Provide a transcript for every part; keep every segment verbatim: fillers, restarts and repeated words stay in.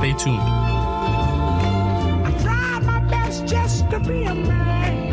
Stay tuned. I try my best just to be a man.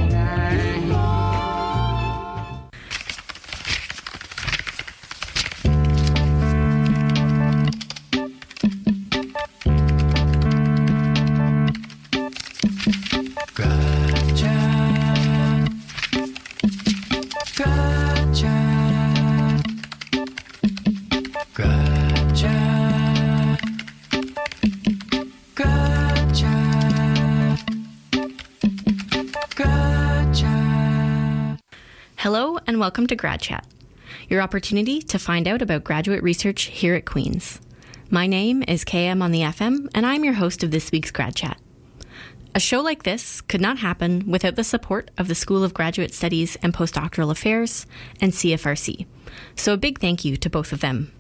Hello and welcome to Grad Chat, your opportunity to find out about graduate research here at Queen's. My name is K M on the F M and I'm your host of this week's Grad Chat. A show like this could not happen without the support of the School of Graduate Studies and Postdoctoral Affairs and C F R C, so a big thank you to both of them.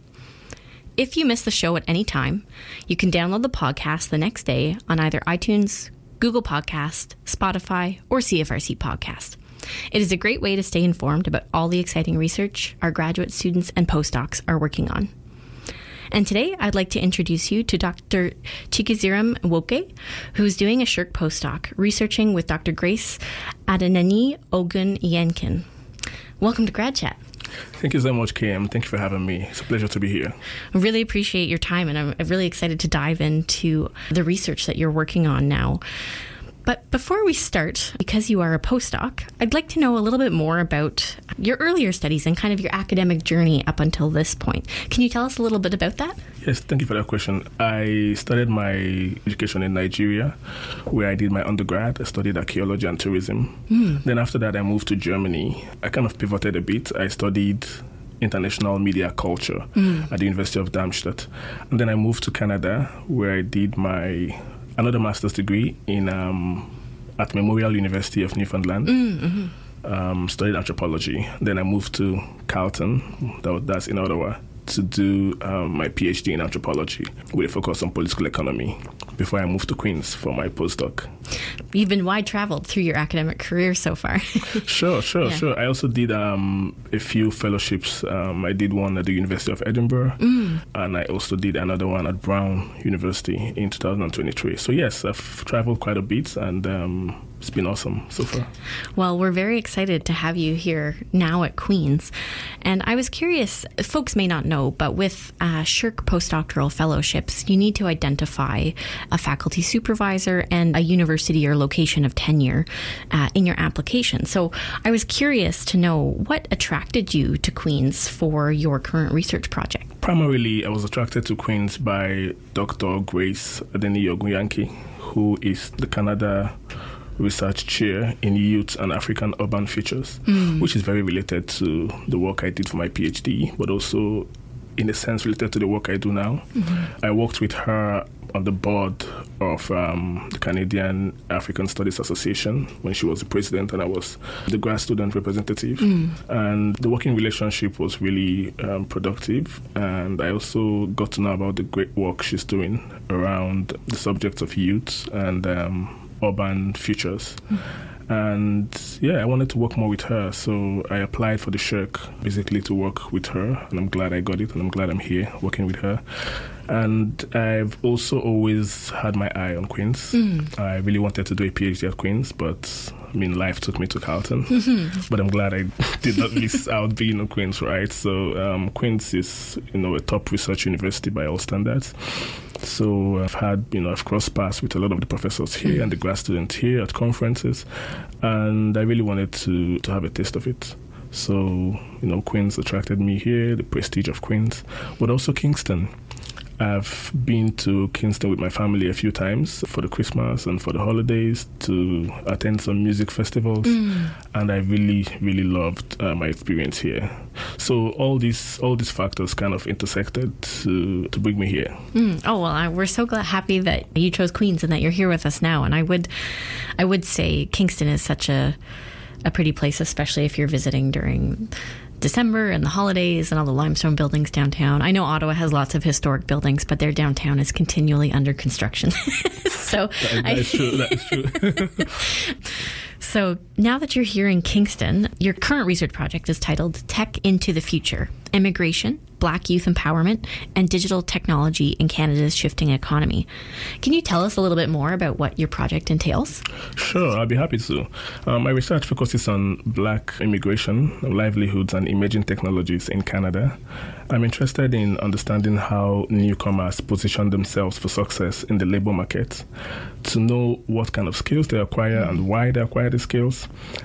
If you miss the show at any time, you can download the podcast the next day on either iTunes, Google Podcast, Spotify, or C F R C Podcast. It is a great way to stay informed about all the exciting research our graduate students and postdocs are working on. And today, I'd like to introduce you to Doctor Chikiziram Nwoke, who's doing a SSHRC postdoc, researching with Doctor Grace Adenani Ogun-Yenkin. Welcome to Grad Chat. Thank you so much, K M. Thank you for having me. It's a pleasure to be here. I really appreciate your time, and I'm really excited to dive into the research that you're working on now. But before we start, because you are a postdoc, I'd like to know a little bit more about your earlier studies and kind of your academic journey up until this point. Can you tell us a little bit about that? Yes, thank you for that question. I started my education in Nigeria, where I did my undergrad. I studied archaeology and tourism. Mm. Then after that, I moved to Germany. I kind of pivoted a bit. I studied international media culture mm. at the University of Darmstadt. And then I moved to Canada, where I did my another master's degree in um, at Memorial University of Newfoundland. Mm-hmm. Um, studied anthropology. Then I moved to Carleton, that, that's in Ottawa, to do um, my PhD in anthropology with a focus on political economy before I moved to Queen's for my postdoc. You've been wide-traveled through your academic career so far. Sure, sure, yeah. sure. I also did um, a few fellowships. Um, I did one at the University of Edinburgh, mm. and I also did another one at Brown University in two thousand twenty-three. So yes, I've traveled quite a bit, and um, it's been awesome so far. Well, we're very excited to have you here now at Queen's. And I was curious, folks may not know, but with uh, SSHRC postdoctoral fellowships, you need to identify a faculty supervisor and a university or location of tenure uh, in your application. So I was curious to know what attracted you to Queen's for your current research project. Primarily, I was attracted to Queen's by Doctor Grace Adenani Ogun-Yenkin, who is the Canada Research Chair in Youth and African Urban Futures, mm. which is very related to the work I did for my PhD, but also in a sense related to the work I do now. Mm-hmm. I worked with her on the board of um, the Canadian African Studies Association when she was the president and I was the grad student representative. Mm. And the working relationship was really um, productive. And I also got to know about the great work she's doing around the subjects of youth and um, urban futures. Mm. And yeah, I wanted to work more with her, so I applied for the SSHRC basically to work with her, and I'm glad I got it, and I'm glad I'm here working with her. And I've also always had my eye on Queen's. Mm. I really wanted to do a PhD at Queen's, but I mean, life took me to Carleton. Mm-hmm. But I'm glad I did not miss out being on Queen's, right? So um, Queen's is, you know, a top research university by all standards. So I've had, you know, I've crossed paths with a lot of the professors here mm. and the grad students here at conferences, and I really wanted to, to have a taste of it. So, you know, Queen's attracted me here, the prestige of Queen's, but also Kingston. I've been to Kingston with my family a few times for the Christmas and for the holidays to attend some music festivals, mm. and I really, really loved uh, my experience here. So all these all these factors kind of intersected to to bring me here. Mm. Oh well, I, we're so glad, happy that you chose Queen's and that you're here with us now. And I would, I would say Kingston is such a a pretty place, especially if you're visiting during December and the holidays and all the limestone buildings downtown. I know Ottawa has lots of historic buildings, but their downtown is continually under construction. so that, that is true. That is true. So now that you're here in Kingston, your current research project is titled Tech into the Future: Immigration, Black youth empowerment and digital technology in Canada's shifting economy. Can you tell us a little bit more about what your project entails? Sure, I'll be happy to. Um, my research focuses on Black immigration, livelihoods, and emerging technologies in Canada. I'm interested in understanding how newcomers position themselves for success in the labor market, to know what kind of skills they acquire and why they acquire the skills,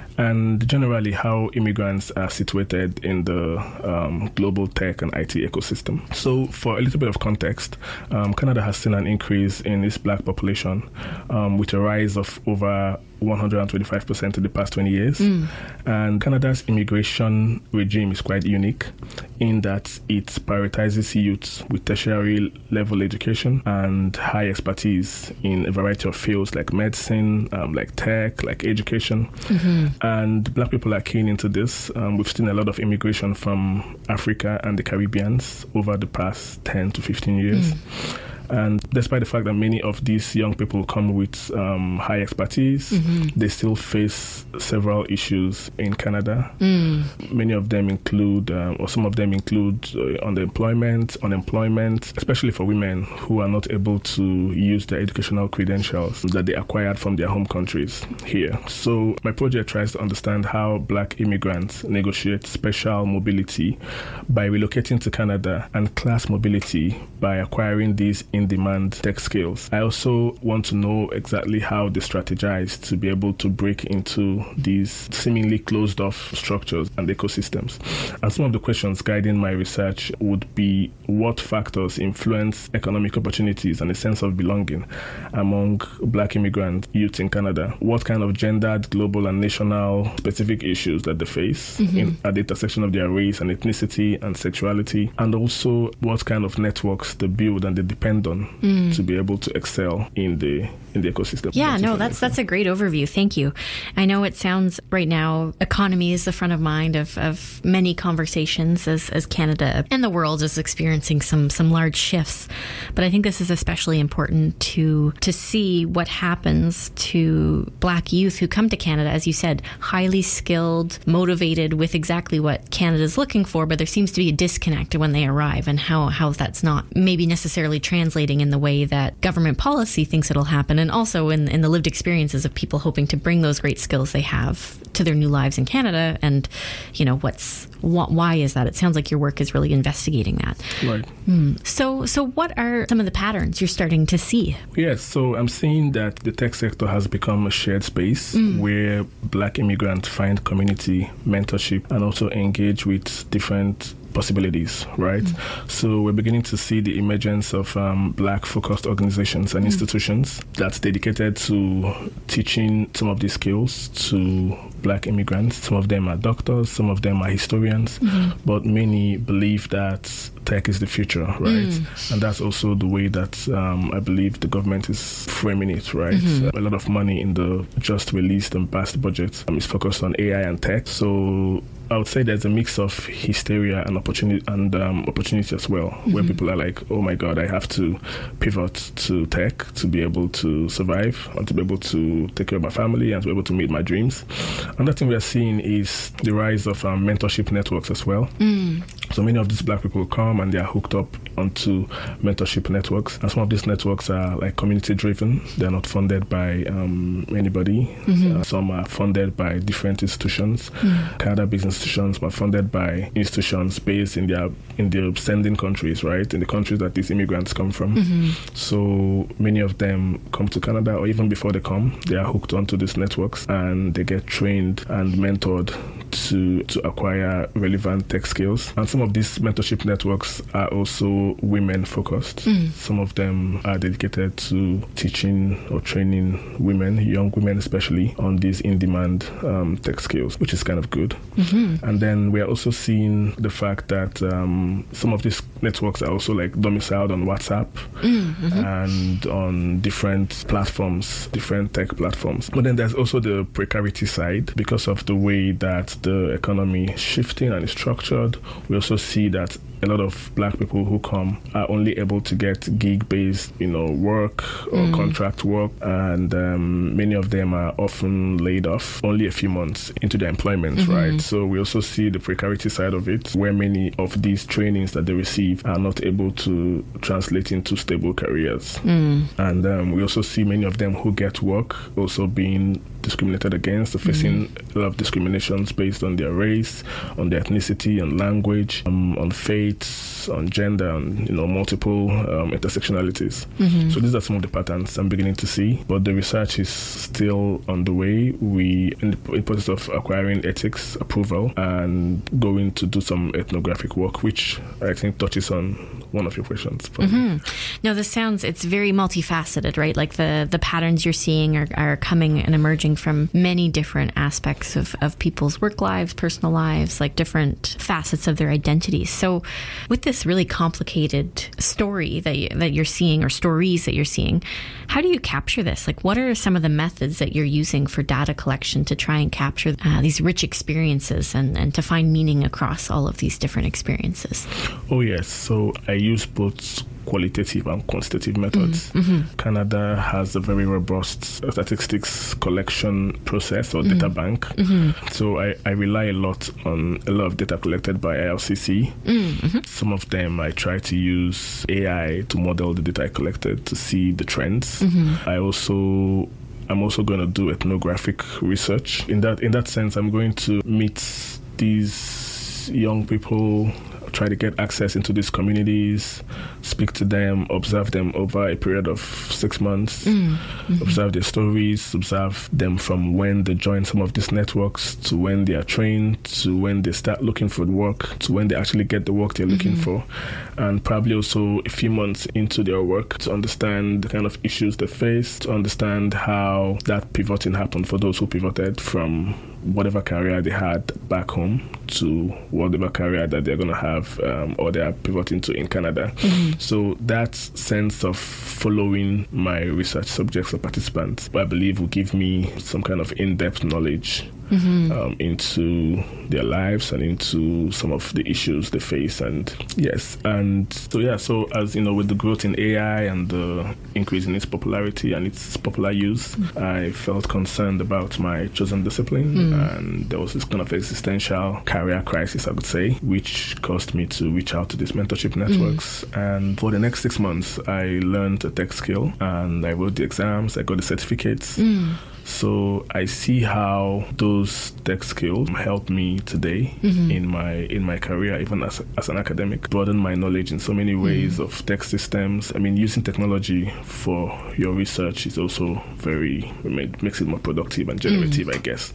and generally how immigrants are situated in the um, global tech and I T ecosystem. So for a little bit of context, um, Canada has seen an increase in its Black population um, with a rise of over one hundred twenty-five percent in the past twenty years. Mm. And Canada's immigration regime is quite unique in that it prioritizes youth with tertiary level education and high expertise in a variety of fields like medicine, um, like tech, like education. Mm-hmm. And Black people are keen into this. Um, we've seen a lot of immigration from Africa and the Caribbean over the past ten to fifteen years. Mm. And despite the fact that many of these young people come with um, high expertise, mm-hmm. they still face several issues in Canada. Mm. Many of them include, um, or some of them include uh, underemployment, unemployment, especially for women who are not able to use their educational credentials that they acquired from their home countries here. So my project tries to understand how Black immigrants negotiate special mobility by relocating to Canada and class mobility by acquiring these in-demand tech skills. I also want to know exactly how they strategize to be able to break into these seemingly closed-off structures and ecosystems. And some of the questions guiding my research would be what factors influence economic opportunities and a sense of belonging among Black immigrant youth in Canada? What kind of gendered, global, and national specific issues that they face mm-hmm. in, at the intersection of their race and ethnicity and sexuality? And also what kind of networks they build and they depend on mm. to be able to excel in the in the ecosystem. Yeah, no, that's that's a great overview. Thank you. I know it sounds right now economy is the front of mind of, of many conversations as, as Canada and the world is experiencing some some large shifts. But I think this is especially important to to see what happens to Black youth who come to Canada, as you said, highly skilled, motivated with exactly what Canada's looking for, but there seems to be a disconnect when they arrive and how, how that's not maybe necessarily translating in the way that government policy thinks it'll happen, and also in, in the lived experiences of people hoping to bring those great skills they have to their new lives in Canada. And, you know, what's wh- why is that? It sounds like your work is really investigating that. Right. Mm. So, so what are some of the patterns you're starting to see? Yes, so I'm seeing that the tech sector has become a shared space mm. where Black immigrants find community, mentorship, and also engage with different possibilities, right? Mm. So we're beginning to see the emergence of um, Black-focused organizations and mm. institutions that's dedicated to teaching some of these skills to Black immigrants. Some of them are doctors, some of them are historians, mm-hmm. but many believe that tech is the future, right? Mm. And that's also the way that um, I believe the government is framing it, right? Mm-hmm. A lot of money in the just released and passed budget um, is focused on A I and tech. So I would say there's a mix of hysteria and opportunity and um, opportunity as well, mm-hmm. where people are like, oh my God, I have to pivot to tech to be able to survive and to be able to take care of my family and to be able to meet my dreams. Another thing we are seeing is the rise of um, mentorship networks as well. Mm. So many of these Black people come and they are hooked up onto mentorship networks. And some of these networks are like community driven. They're not funded by um, anybody. Mm-hmm. Uh, some are funded by different institutions. Mm. Canada-based institutions are funded by institutions based in their in their sending countries, right? In the countries that these immigrants come from. Mm-hmm. So many of them come to Canada, or even before they come, they are hooked onto these networks and they get trained and mentored to to acquire relevant tech skills. And some of these mentorship networks are also women focused. Mm. Some of them are dedicated to teaching or training women, young women especially, on these in-demand um, tech skills, which is kind of good. Mm-hmm. And then we are also seeing the fact that um, some of these networks are also like domiciled on WhatsApp mm-hmm. and on different platforms, different tech platforms. But then there's also the precarity side. Because of the way that the economy is shifting and is structured, we also see that a lot of black people who come are only able to get gig-based, you know, work or mm. contract work, and um, many of them are often laid off only a few months into their employment, mm-hmm. right? So we also see the precarity side of it, where many of these trainings that they receive are not able to translate into stable careers. Mm. And um, we also see many of them who get work also being discriminated against, facing mm-hmm. a lot of discriminations based on their race, on their ethnicity, on language, um, on faith, on gender, and, you know, multiple um, intersectionalities. Mm-hmm. So these are some of the patterns I'm beginning to see, but the research is still on the way. We in the, in the process of acquiring ethics approval and going to do some ethnographic work, which I think touches on one of your questions. Mm-hmm. No, this sounds, it's very multifaceted, right? Like the, the patterns you're seeing are, are coming and emerging from many different aspects of, of people's work lives, personal lives, like different facets of their identities. So with this really complicated story that, you, that you're seeing, or stories that you're seeing, how do you capture this? Like, what are some of the methods that you're using for data collection to try and capture uh, these rich experiences and, and to find meaning across all of these different experiences? Oh, yes. So I use both qualitative and quantitative methods. Mm-hmm. Canada has a very robust statistics collection process or mm-hmm. data bank. Mm-hmm. So I, I rely a lot on a lot of data collected by I L C C. Mm-hmm. Some of them I try to use A I to model the data I collected to see the trends. Mm-hmm. I also I'm also going to do ethnographic research. In that in that sense, I'm going to meet these young people, try to get access into these communities, speak to them, observe them over a period of six months, mm-hmm. observe their stories, observe them from when they join some of these networks to when they are trained, to when they start looking for work, to when they actually get the work they're looking mm-hmm. for, and probably also a few months into their work to understand the kind of issues they face, to understand how that pivoting happened for those who pivoted from whatever career they had back home to whatever career that they're going to have um, or they are pivoting to in Canada. Mm-hmm. So that sense of following my research subjects or participants, I believe, will give me some kind of in-depth knowledge mm-hmm. um, into their lives and into some of the issues they face. And yes, and so yeah, so as you know, with the growth in A I and the increase in its popularity and its popular use, mm-hmm. I felt concerned about my chosen discipline, mm-hmm. and there was this kind of existential career crisis, I would say, which caused me to reach out to these mentorship networks. Mm-hmm. And for the next six months, I learned a tech skill and I wrote the exams, I got the certificates. Mm-hmm. So I see how those tech skills help me today mm-hmm. in my in my career, even as as an academic, broaden my knowledge in so many ways mm-hmm. of tech systems. I mean, using technology for your research is also very, makes it more productive and generative, mm-hmm. I guess.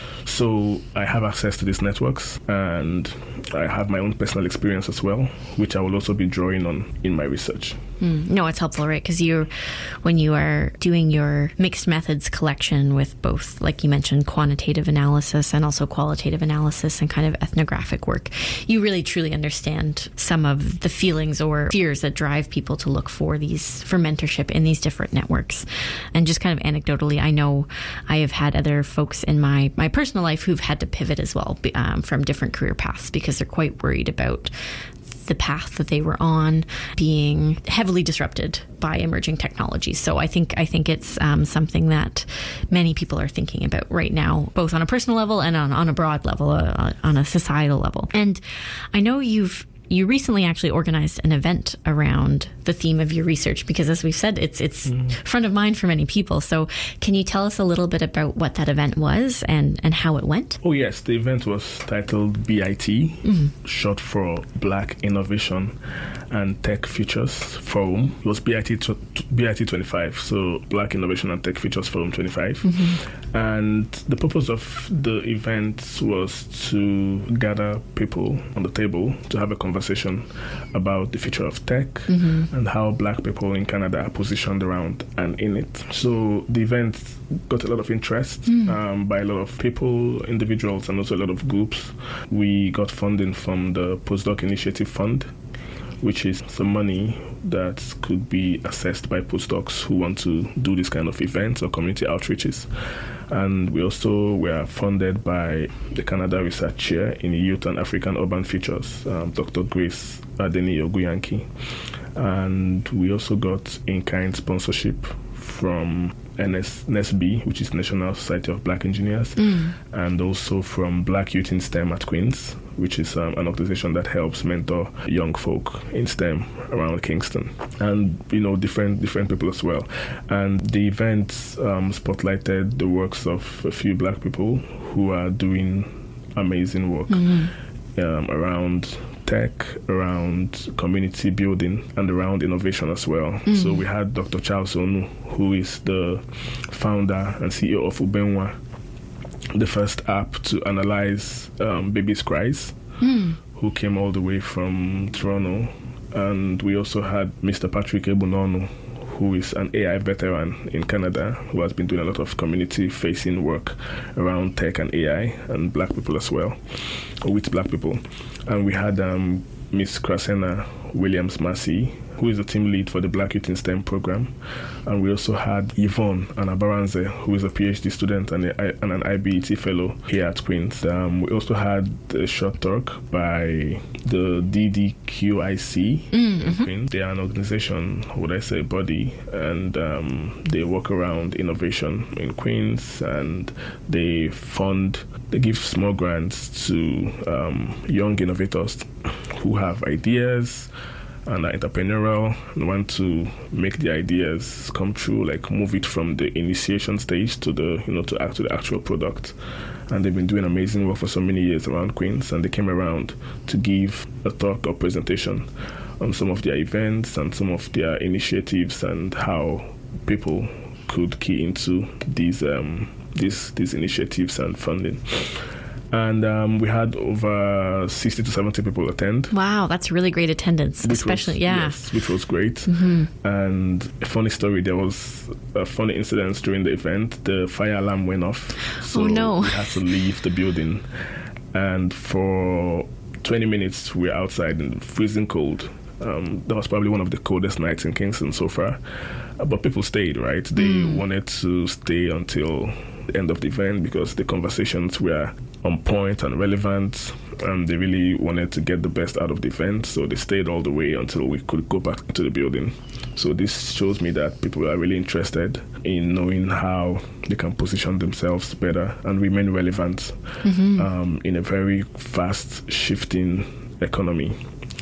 So I have access to these networks and I have my own personal experience as well, which I will also be drawing on in my research. Mm, no, it's helpful, right? Because you, when you are doing your mixed methods collection with both, like you mentioned, quantitative analysis and also qualitative analysis and kind of ethnographic work, you really truly understand some of the feelings or fears that drive people to look for these, for mentorship in these different networks. And just kind of anecdotally, I know I have had other folks in my, my personal life who've had to pivot as well um, from different career paths because they're quite worried about the path that they were on being heavily disrupted by emerging technologies. So I think I think it's um, something that many people are thinking about right now, both on a personal level and on, on a broad level, uh, on a societal level. And I know you've You recently actually organized an event around the theme of your research because, as we've said, it's it's mm. front of mind for many people. So can you tell us a little bit about what that event was and, and how it went? Oh, yes. The event was titled B I T, mm. short for Black Innovation and Tech Futures Forum. It was B I T B I T twenty-five, so Black Innovation and Tech Futures Forum twenty-five. Mm-hmm. And the purpose of the event was to gather people on the table to have a conversation about the future of tech mm-hmm. and how Black people in Canada are positioned around and in it. So the event got a lot of interest mm. um, by a lot of people, individuals, and also a lot of groups. We got funding from the Postdoc Initiative Fund, which is some money that could be assessed by postdocs who want to do this kind of events or community outreaches. And we also were funded by the Canada Research Chair in Youth and African Urban Futures, um, Doctor Grace Adeniyi-Ogunyanke. And we also got in-kind sponsorship from N S N S B, which is National Society of Black Engineers, mm. and also from Black Youth in STEM at Queen's, which is um, an organization that helps mentor young folk in STEM around Kingston, and you know different different people as well. And the event um, spotlighted the works of a few Black people who are doing amazing work mm-hmm. um, around tech, around community building, and around innovation as well. Mm. So we had Doctor Charles Onu, who is the founder and C E O of Ubenwa, the first app to analyze um, babies' cries, mm. who came all the way from Toronto. And we also had Mister Patrick Ebunono, who is an A I veteran in Canada, who has been doing a lot of community-facing work around tech and A I, and Black people as well, with Black people. And we had um, Miss Krasena Williams-Massey, who is the team lead for the Black Youth in STEM program. And we also had Yvonne Anabaranze, who is a PhD student and, a, and an I B E T fellow here at Queen's. Um, we also had a short talk by the D D Q I C mm-hmm. in Queen's. They are an organization, would I say, body, and um, they work around innovation in Queen's, and they fund, they give small grants to um, young innovators who have ideas and are entrepreneurial and want to make the ideas come true, like move it from the initiation stage to the, you know, to act to the actual product. And they've been doing amazing work for so many years around Queen's, and they came around to give a talk or presentation on some of their events and some of their initiatives and how people could key into these um, these these initiatives and funding. And um, we had over sixty to seventy people attend. Wow, that's really great attendance, which especially, was, yeah. Yes, which was great. Mm-hmm. And a funny story, there was a funny incident during the event. The fire alarm went off. So oh, no. we had to leave the building. And for twenty minutes, we were outside in freezing cold. Um, that was probably one of the coldest nights in Kingston so far. Uh, but people stayed, right? They mm. wanted to stay until the end of the event because the conversations were on point and relevant, and they really wanted to get the best out of the event, so they stayed all the way until we could go back into the building. So this shows me that people are really interested in knowing how they can position themselves better and remain relevant mm-hmm. um, in a very fast shifting economy.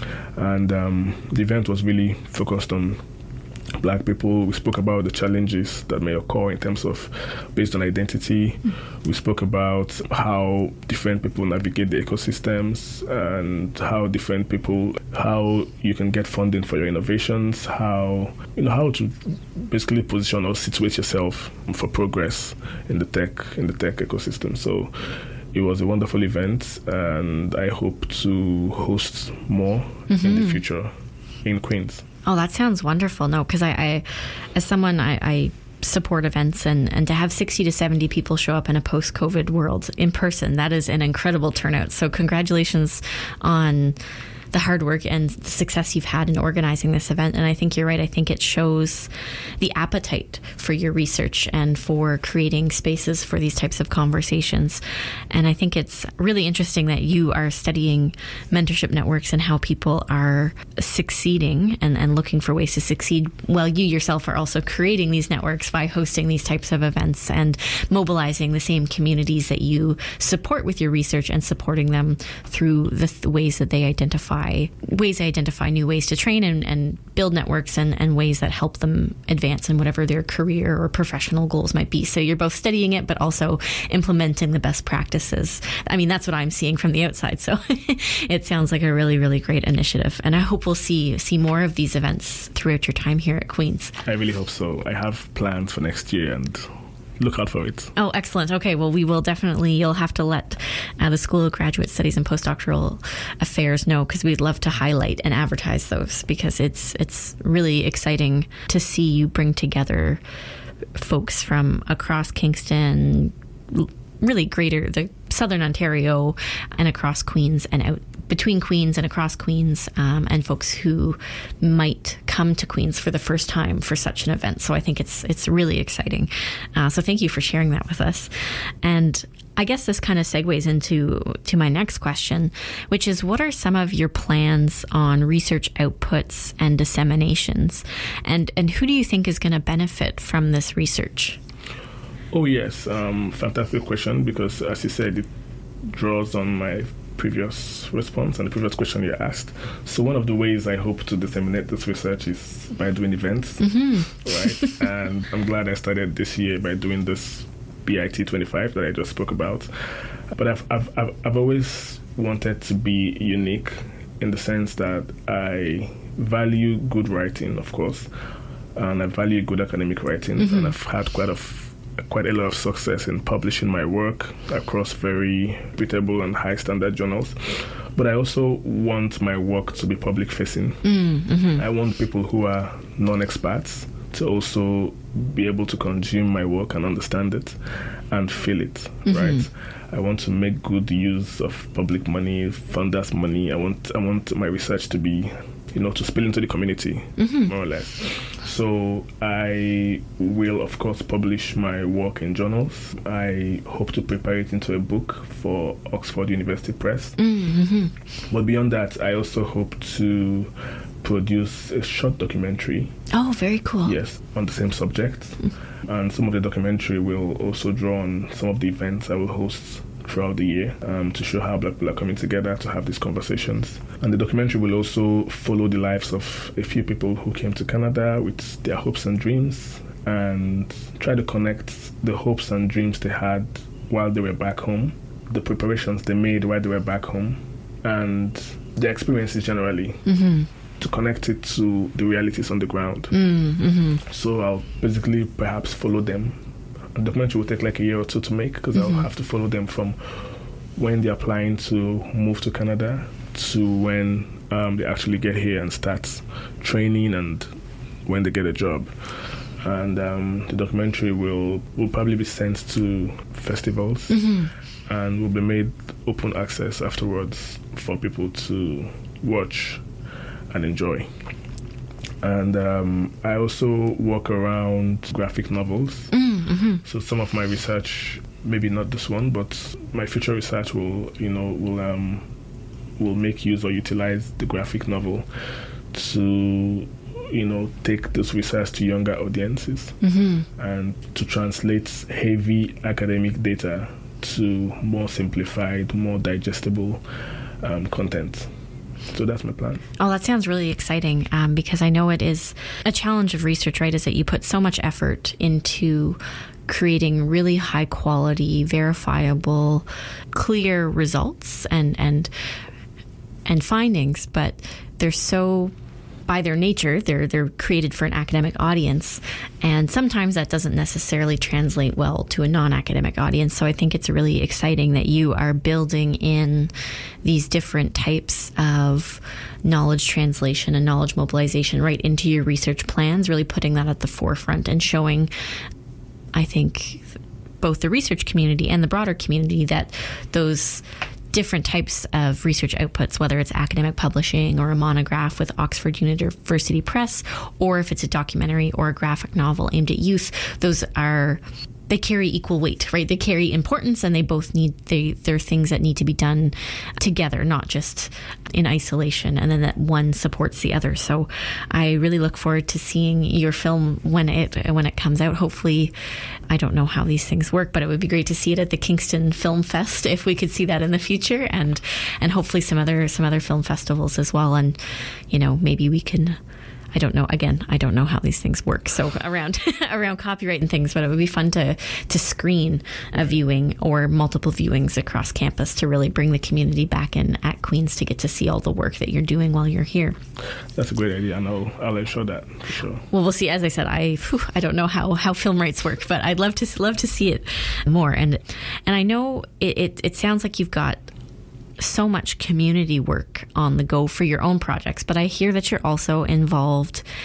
And um, the event was really focused on Black people. We spoke about the challenges that may occur in terms of based on identity. Mm. We spoke about how different people navigate the ecosystems and how different people, how you can get funding for your innovations, how, you know, how to basically position or situate yourself for progress in the tech, in the tech ecosystem. So it was a wonderful event, and I hope to host more mm-hmm. in the future in Queen's. Oh, that sounds wonderful. No, because I, I, as someone, I, I support events, and, and to have sixty to seventy people show up in a post-COVID world in person, that is an incredible turnout. So congratulations on the hard work and the success you've had in organizing this event. And I think you're right. I think it shows the appetite for your research and for creating spaces for these types of conversations. And I think it's really interesting that you are studying mentorship networks and how people are succeeding and, and looking for ways to succeed, while you yourself are also creating these networks by hosting these types of events and mobilizing the same communities that you support with your research and supporting them through the th- ways that they identify ways they identify new ways to train and, and build networks and, and ways that help them advance in whatever their career or professional goals might be. So you're both studying it, but also implementing the best practices. I mean, that's what I'm seeing from the outside. So it sounds like a really, really great initiative. And I hope we'll see see more of these events throughout your time here at Queen's. I really hope so. I have plans for next year, and look out for it. Oh, excellent. Okay, well, we will definitely, you'll have to let uh, the School of Graduate Studies and Postdoctoral Affairs know, because we'd love to highlight and advertise those, because it's it's really exciting to see you bring together folks from across Kingston, really greater, the Southern Ontario and across Queens and out between Queens and across Queens, um, and folks who might come to Queens for the first time for such an event. So I think it's it's really exciting. Uh, so thank you for sharing that with us. And I guess this kind of segues into to my next question, which is, what are some of your plans on research outputs and disseminations? And, and who do you think is going to benefit from this research? Oh, yes. Um, fantastic question, because as you said, it draws on my previous response and the previous question you asked. So one of the ways I hope to disseminate this research is by doing events, mm-hmm. right? And I'm glad I started this year by doing this B I T twenty-five that I just spoke about. But I've, I've, I've, I've always wanted to be unique in the sense that I value good writing, of course, and I value good academic writing, mm-hmm. and I've had quite a f- quite a lot of success in publishing my work across very reputable and high standard journals. But I also want my work to be public facing. Mm-hmm. I want people who are non-experts to also be able to consume my work and understand it and feel it, mm-hmm. right? I want to make good use of public money, funders' money. I want I want my research to be, you know, to spill into the community, mm-hmm. more or less. So I will, of course, publish my work in journals. I hope to prepare it into a book for Oxford University Press. Mm-hmm. But beyond that, I also hope to produce a short documentary. Oh, very cool. Yes, on the same subject. Mm-hmm. And some of the documentary will also draw on some of the events I will host throughout the year, um, to show how Black people are coming together to have these conversations. And the documentary will also follow the lives of a few people who came to Canada with their hopes and dreams, and try to connect the hopes and dreams they had while they were back home, the preparations they made while they were back home, and their experiences generally, mm-hmm. to connect it to the realities on the ground. Mm-hmm. So I'll basically perhaps follow them. The documentary will take like a year or two to make, because mm-hmm. I'll have to follow them from when they're applying to move to Canada to when um, they actually get here and start training, and when they get a job. And um, the documentary will, will probably be sent to festivals, mm-hmm. and will be made open access afterwards for people to watch and enjoy. And um, I also work around graphic novels. Mm-hmm. So some of my research, maybe not this one, but my future research will, you know, will um, will make use or utilize the graphic novel to, you know, take this research to younger audiences, mm-hmm. and to translate heavy academic data to more simplified, more digestible um, content. So that's my plan. Oh, that sounds really exciting, um, because I know it is a challenge of research, right, is that you put so much effort into creating really high quality, verifiable, clear results and and and findings, but they're so, by their nature, they're they're created for an academic audience, and sometimes that doesn't necessarily translate well to a non-academic audience. So I think it's really exciting that you are building in these different types of knowledge translation and knowledge mobilization right into your research plans, really putting that at the forefront and showing, I think, both the research community and the broader community that those different types of research outputs, whether it's academic publishing or a monograph with Oxford University Press, or if it's a documentary or a graphic novel aimed at youth, those are, they carry equal weight, right? They carry importance, and they both need, they, they're things that need to be done together, not just in isolation, and then that one supports the other. So I really look forward to seeing your film when it when it comes out. Hopefully, I don't know how these things work, but it would be great to see it at the Kingston Film Fest, if we could see that in the future, and and hopefully some other some other film festivals as well. And, you know, maybe we can, I don't know. Again, I don't know how these things work. So around around copyright and things, but it would be fun to to screen a viewing or multiple viewings across campus to really bring the community back in at Queen's to get to see all the work that you're doing while you're here. That's a great idea. I know I'll ensure that for sure. Well, we'll see. As I said, I whew, I don't know how, how film rights work, but I'd love to love to see it more. And and I know it it, it sounds like you've got so much community work on the go for your own projects, but I hear that you're also involved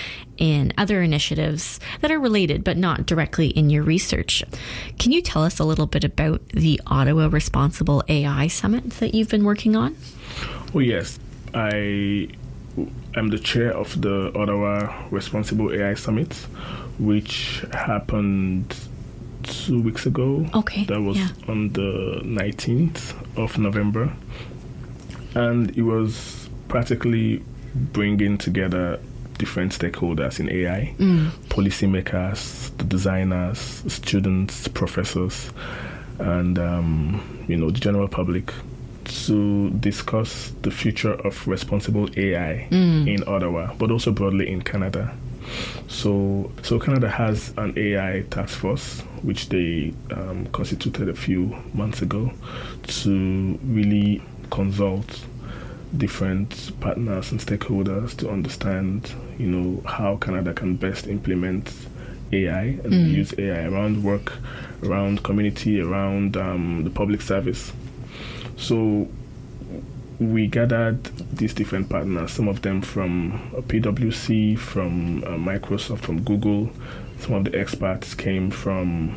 in other initiatives that are related but not directly in your research. Can you tell us a little bit about the Ottawa Responsible A I Summit that you've been working on? Oh, yes. I am the chair of the Ottawa Responsible A I Summit, which happened two weeks ago. Okay. That was yeah. on the nineteenth of November. And it was practically bringing together different stakeholders in A I, mm. policymakers, the designers, students, professors, and, um, you know, the general public to discuss the future of responsible A I mm. in Ottawa, but also broadly in Canada. So, so Canada has an A I task force, which they um, constituted a few months ago to really consult different partners and stakeholders to understand, you know, how Canada can best implement A I and mm. use A I around work, around community, around um, the public service. So we gathered these different partners, some of them from P W C, from uh, Microsoft, from Google. Some of the experts came from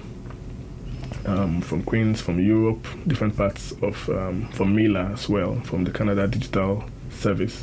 um, from Queens, from Europe, different parts of, um, from Mila as well, from the Canada Digital Service,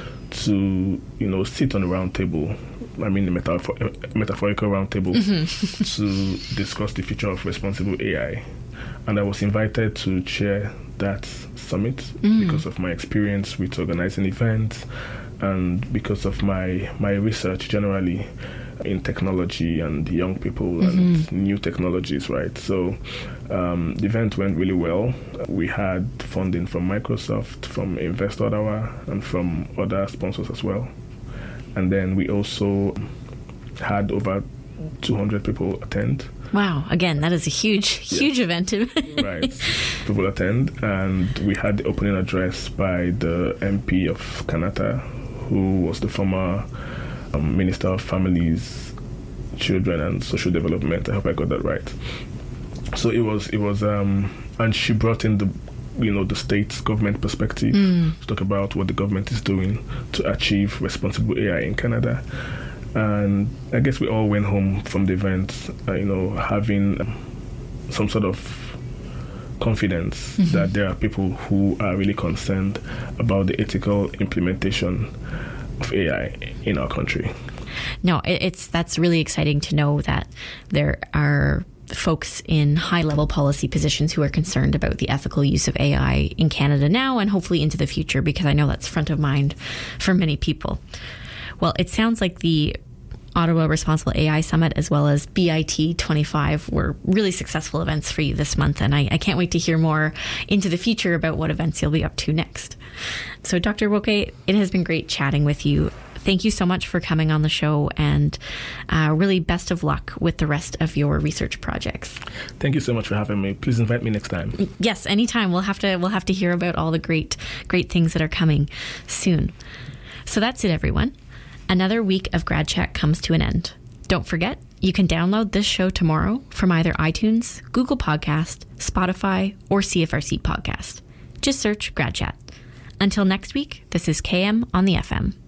to, you know, sit on a round table, I mean the metaphor- metaphorical round table, mm-hmm. to discuss the future of responsible A I. And I was invited to chair that summit mm. because of my experience with organizing events and because of my my research generally in technology and young people mm-hmm. and new technologies, right? So um, the event went really well. We had funding from Microsoft, from Invest Ottawa, and from other sponsors as well. And then we also had over two hundred people attend. Wow. Again, that is a huge, huge yeah. event. Right. People attend. And we had the opening address by the M P of Kanata, who was the former um, Minister of Families, Children and Social Development. I hope I got that right. So it was, it was, um, and she brought in the, you know, the state's government perspective mm. to talk about what the government is doing to achieve responsible A I in Canada. And I guess we all went home from the event, uh, you know, having some sort of confidence mm-hmm. that there are people who are really concerned about the ethical implementation of A I in our country. No, it's that's really exciting to know that there are folks in high-level policy positions who are concerned about the ethical use of A I in Canada now and hopefully into the future, because I know that's front of mind for many people. Well, it sounds like the Ottawa Responsible A I Summit as well as B I T twenty-five were really successful events for you this month, and I, I can't wait to hear more into the future about what events you'll be up to next. So, Doctor Woke, it has been great chatting with you. Thank you so much for coming on the show, and uh, really best of luck with the rest of your research projects. Thank you so much for having me. Please invite me next time. Yes, anytime. We'll have to we'll have to hear about all the great great things that are coming soon. So that's it, everyone. Another week of Grad Chat comes to an end. Don't forget, you can download this show tomorrow from either iTunes, Google Podcast, Spotify, or C F R C Podcast. Just search Grad Chat. Until next week, this is K M on the F M.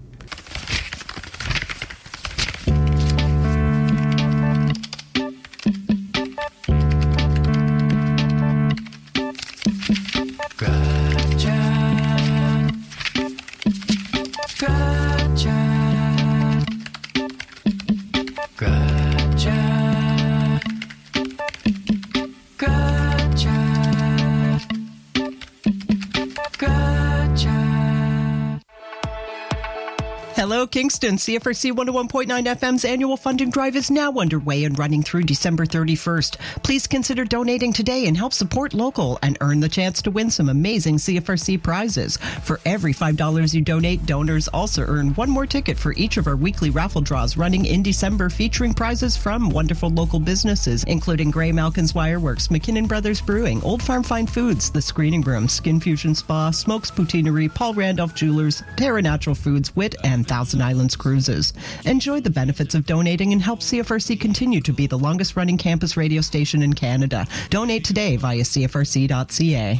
Hello, Kingston. C F R C one oh one point nine F M's annual funding drive is now underway and running through December thirty-first. Please consider donating today and help support local and earn the chance to win some amazing C F R C prizes. For every five dollars you donate, donors also earn one more ticket for each of our weekly raffle draws running in December, featuring prizes from wonderful local businesses, including Gray Malkin's Wireworks, McKinnon Brothers Brewing, Old Farm Fine Foods, The Screening Room, Skin Fusion Spa, Smokes Poutineery, Paul Randolph Jewelers, Terra Natural Foods, Wit, and Thousand Islands Cruises. Enjoy the benefits of donating and help C F R C continue to be the longest running campus radio station in Canada. Donate today via C F R C dot C A.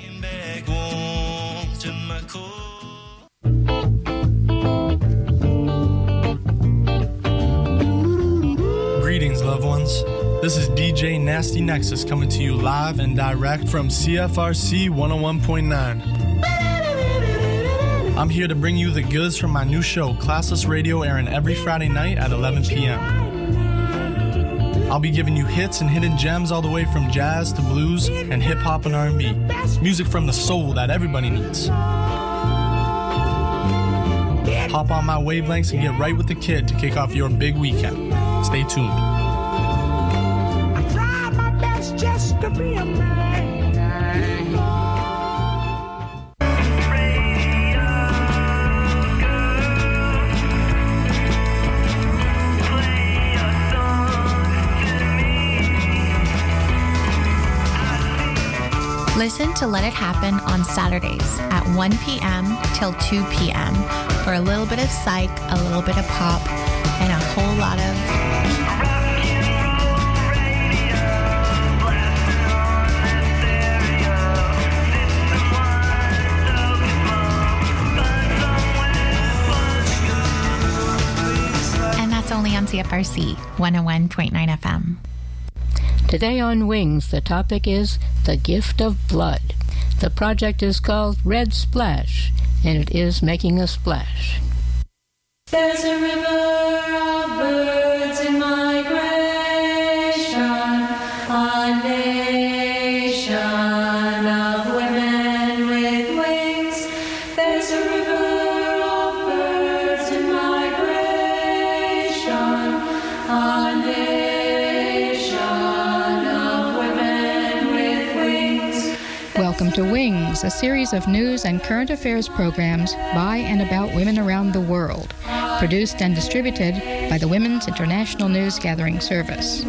loved ones. This is D J Nasty Nexus coming to you live and direct from C F R C one oh one point nine. I'm here to bring you the goods from my new show, Classless Radio, airing every Friday night at eleven p.m. I'll be giving you hits and hidden gems all the way from jazz to blues and hip-hop and R and B. Music from the soul that everybody needs. Hop on my wavelengths and get right with the kid to kick off your big weekend. Stay tuned. I try my best just to be a man. Listen to Let It Happen on Saturdays at one p.m. till two p.m. for a little bit of psych, a little bit of pop, and a whole lot of... And that's only on C F R C one oh one point nine F M. Today on Wings, the topic is The Gift of Blood. The project is called Red Splash, and it is making a splash. There's a river of birds in migration, a nation of women with wings. There's a river of birds in migration, a nation. Welcome to Wings, a series of news and current affairs programs by and about women around the world, produced and distributed by the Women's International News Gathering Service.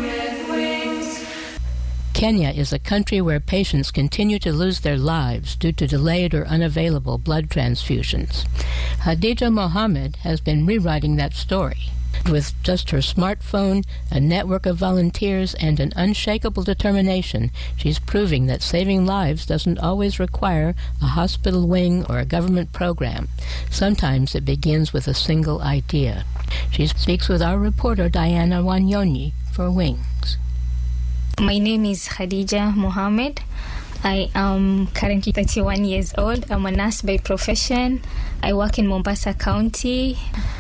Kenya is a country where patients continue to lose their lives due to delayed or unavailable blood transfusions. Hadija Mohammed has been rewriting that story. With just her smartphone, a network of volunteers, and an unshakable determination, she's proving that saving lives doesn't always require a hospital wing or a government program. Sometimes it begins with a single idea. She speaks with our reporter Diana Wanyonyi for Wings. My name is Hadija Mohammed. I am currently thirty-one years old. I'm a nurse by profession. I work in Mombasa County.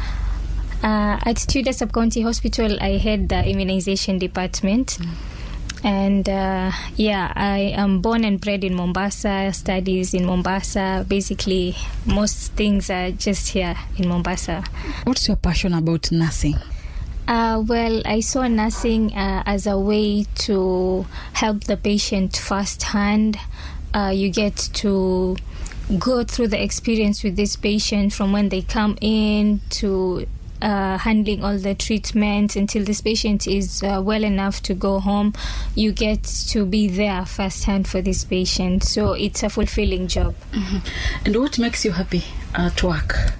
Uh, at Tudor Sub-County Hospital, I head the immunization department. Mm. And uh, yeah, I am born and bred in Mombasa, studies in Mombasa. Basically, most things are just here in Mombasa. What's your passion about nursing? Uh, well, I saw nursing uh, as a way to help the patient firsthand. Uh, you get to go through the experience with this patient from when they come in to Uh, handling all the treatments until this patient is uh, well enough to go home. You get to be there firsthand for this patient, so it's a fulfilling job. Mm-hmm. And what makes you happy at work?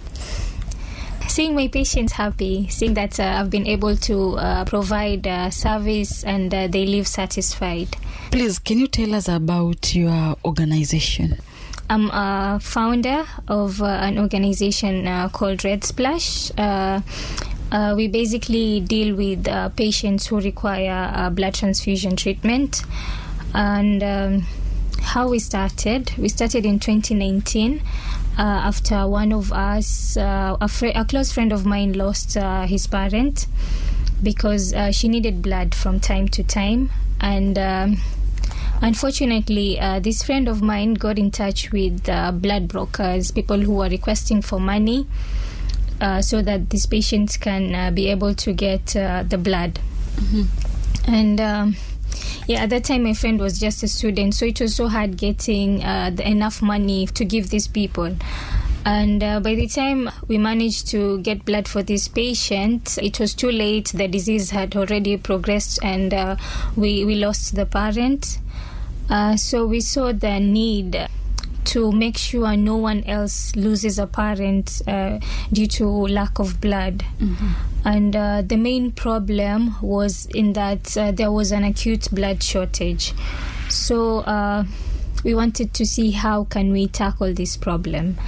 Seeing my patients happy, seeing that uh, I've been able to uh, provide uh, service and uh, they live satisfied. Please, can you tell us about your organization? I'm a founder of uh, an organization uh, called Red Splash. Uh, uh, we basically deal with uh, patients who require uh, blood transfusion treatment. And um, how we started, we started in twenty nineteen uh, after one of us, uh, a, fr- a close friend of mine lost uh, his parent because uh, she needed blood from time to time. And um, Unfortunately, uh, this friend of mine got in touch with uh, blood brokers, people who are requesting for money uh, so that these patients can uh, be able to get uh, the blood. Mm-hmm. And um, yeah, at that time my friend was just a student, so it was so hard getting uh, the, enough money to give these people. And uh, by the time we managed to get blood for this patient, it was too late. The disease had already progressed, and uh, we, we lost the parent. Uh, so we saw the need to make sure no one else loses a parent uh, due to lack of blood. Mm-hmm. And uh, the main problem was in that uh, there was an acute blood shortage. So uh, we wanted to see how can we tackle this problem.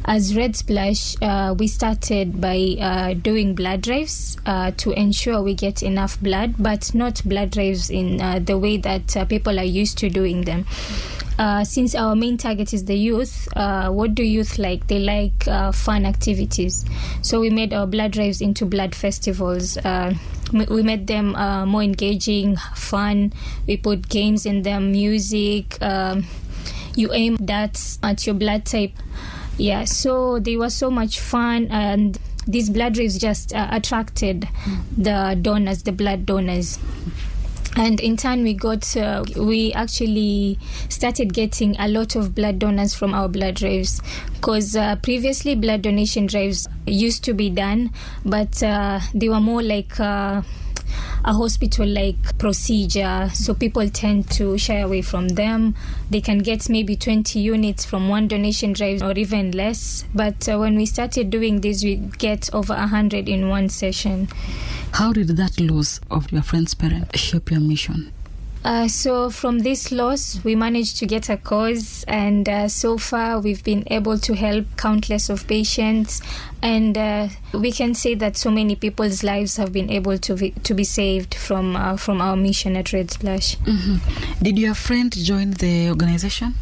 as Red Splash, uh, we started by uh, doing blood drives uh, to ensure we get enough blood, but not blood drives in uh, the way that uh, people are used to doing them. Uh, since our main target is the youth, uh, what do youth like? They like uh, fun activities. So we made our blood drives into blood festivals. Uh, we made them uh, more engaging, fun. We put games in them, music. Um, you aim that at your blood type. Yeah, so they were so much fun, and these blood drives just uh, attracted the donors, the blood donors. And in turn, we got, uh, we actually started getting a lot of blood donors from our blood drives, because uh, previously blood donation drives used to be done, but uh, they were more like uh, a hospital-like procedure, so people tend to shy away from them. They can get maybe twenty units from one donation drive or even less, but uh, when we started doing this, we get over one hundred in one session. How did that loss of your friend's parent shape your mission? Uh, so from this loss, we managed to get a cause, and uh, so far we've been able to help countless of patients, and uh, we can say that so many people's lives have been able to be, to be saved from uh, from our mission at Red Splash. Mm-hmm. Did your friend join the organization?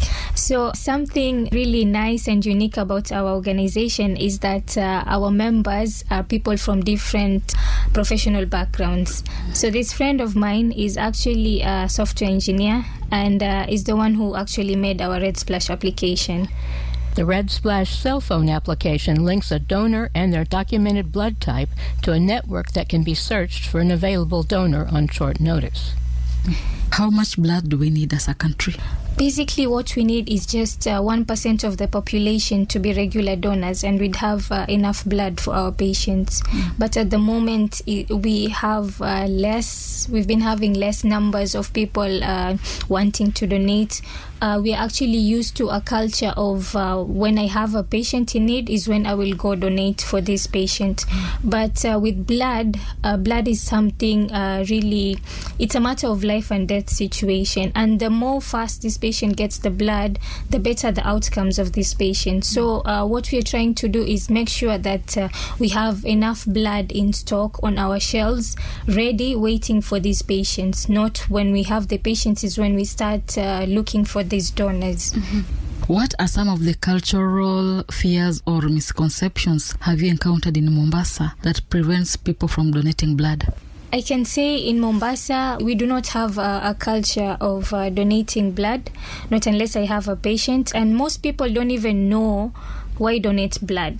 So something really nice and unique about our organization is that uh, our members are people from different professional backgrounds. So this friend of mine is actually a software engineer, and uh, is the one who actually made our Red Splash application. The Red Splash cell phone application links a donor and their documented blood type to a network that can be searched for an available donor on short notice. How much blood do we need as a country? Basically, what we need is just uh, one percent of the population to be regular donors, and we'd have uh, enough blood for our patients. Mm. But at the moment, it, we have uh, less, we've been having less numbers of people uh, wanting to donate. Uh, we are actually used to a culture of uh, when I have a patient in need is when I will go donate for this patient. Mm. But uh, with blood, uh, blood is something uh, really, it's a matter of life and death situation. And the more fast this patient gets the blood, the better the outcomes of this patient. So uh, what we are trying to do is make sure that uh, we have enough blood in stock on our shelves, ready, waiting for these patients. Not when we have the patients is when we start uh, looking for these donors. Mm-hmm. What are some of the cultural fears or misconceptions have you encountered in Mombasa that prevents people from donating blood? I can say in Mombasa, we do not have a, a culture of uh, donating blood, not unless I have a patient. And most people don't even know why donate blood.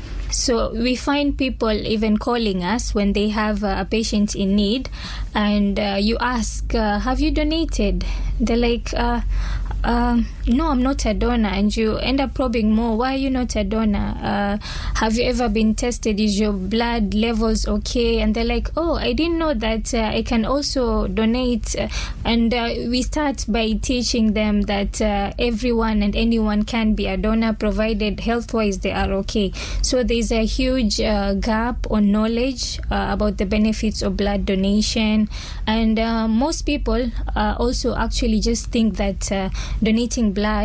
So we find people even calling us when they have uh, a patient in need, and uh, you ask, uh, have you donated? They're like, uh, um, no, I'm not a donor. And you end up probing more, why are you not a donor? Uh, have you ever been tested? Is your blood levels okay? And they're like, oh, I didn't know that uh, I can also donate. And uh, we start by teaching them that uh, everyone and anyone can be a donor, provided health-wise they are okay. So there's a huge uh, gap on knowledge uh, about the benefits of blood donation. And uh, most people uh, also actually just think that uh, donating blood